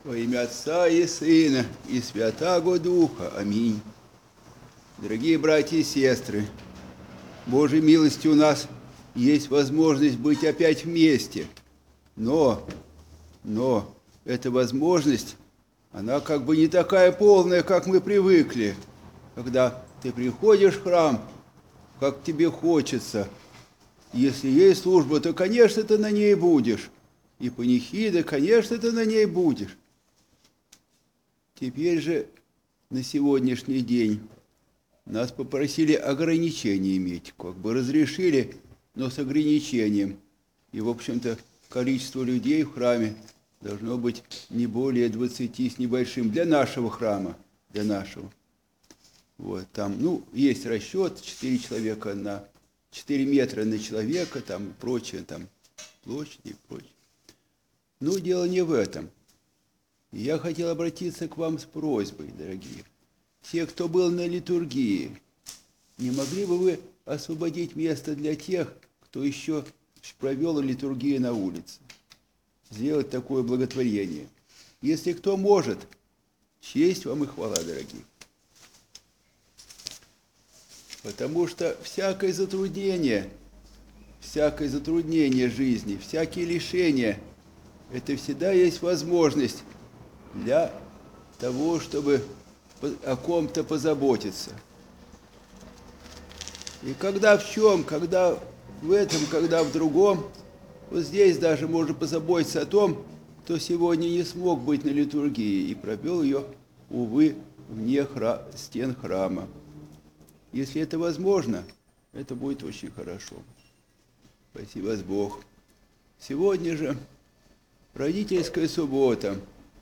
Во имя Отца и Сына и Святаго Духа. Аминь. Дорогие братья и сестры, Божьей милостью у нас есть возможность быть опять вместе. Но эта возможность, она как бы не такая полная, как мы привыкли. Когда ты приходишь в храм, как тебе хочется. Если есть служба, то, конечно, ты на ней будешь. И панихида, конечно, ты на ней будешь. Теперь же на сегодняшний день нас попросили ограничения иметь, как бы разрешили, но с ограничением. И, в общем-то, количество людей в храме должно быть не более 20 с небольшим для нашего храма, для нашего. Вот, там, есть расчет 4 человека на 4 метра на человека, там, и прочее, там, площадь и прочее. Но дело не в этом. Я хотел обратиться к вам с просьбой, дорогие. Те, кто был на литургии, не могли бы вы освободить место для тех, кто еще провел литургию на улице? Сделать такое благотворение. Если кто может, честь вам и хвала, дорогие. Потому что всякое затруднение жизни, всякие лишения, это всегда есть возможность для того, чтобы о ком-то позаботиться. И когда в чем, когда в этом, когда в другом, вот здесь даже можно позаботиться о том, кто сегодня не смог быть на литургии и провел ее, увы, вне стен храма. Если это возможно, это будет очень хорошо. Спасибо вас Бог. Сегодня же родительская суббота.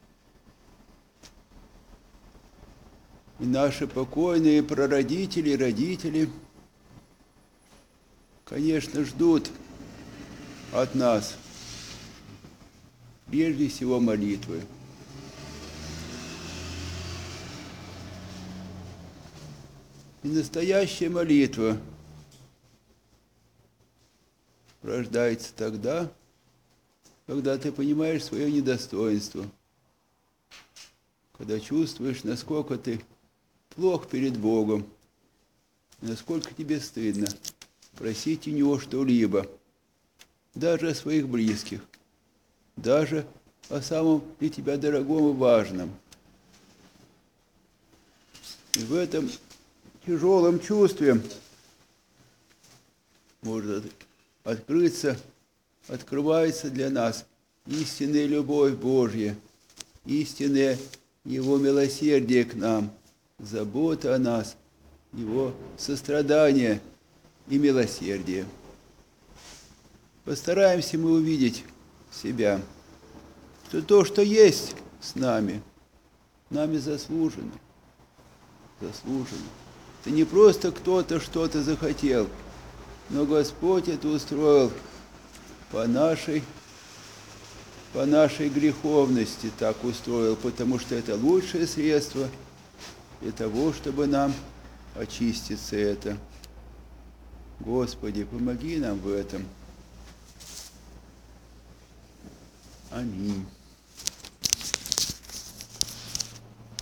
И наши покойные прародители, родители, конечно, ждут от нас прежде всего молитвы. И настоящая молитва рождается тогда, когда ты понимаешь свое недостоинство, когда чувствуешь, насколько ты плох перед Богом, насколько тебе стыдно просить у Него что-либо, даже о своих близких, даже о самом для тебя дорогом и важном. И в этом тяжелом чувстве может открывается для нас истинная любовь Божья, истинное Его милосердие к нам, забота о нас, Его сострадание и милосердие. Постараемся мы увидеть себя, что то, что есть с нами заслужено. Заслужено. Это не просто кто-то что-то захотел, но Господь это устроил по нашей греховности, так устроил, потому что это лучшее средство для того, чтобы нам очиститься это. Господи, помоги нам в этом. Аминь.